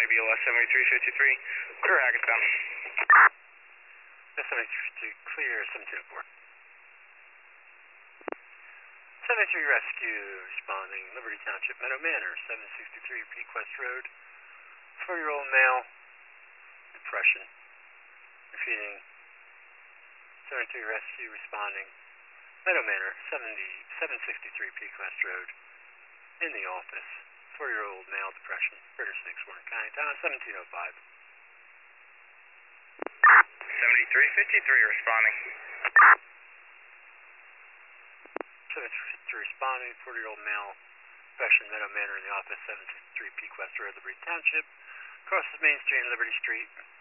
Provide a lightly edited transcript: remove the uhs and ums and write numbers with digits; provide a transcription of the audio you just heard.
BLS 7353, clear Hackettstown. 7352, clear 704. 73 Rescue, responding, Liberty Township, Meadow Manor, 763 Pequest Road, 4-year-old male, depression, repeating, 73 Rescue, responding, Meadow Manor, 763 Pequest Road, in the office, 4-year-old male, depression, Ritter 6, Warren County, Town 1705. 7353 responding. 73 responding, 40-year-old male, depression, Meadow Manor in the office, 763 Pequest Road, Liberty Township, crosses Main Street and Liberty Street.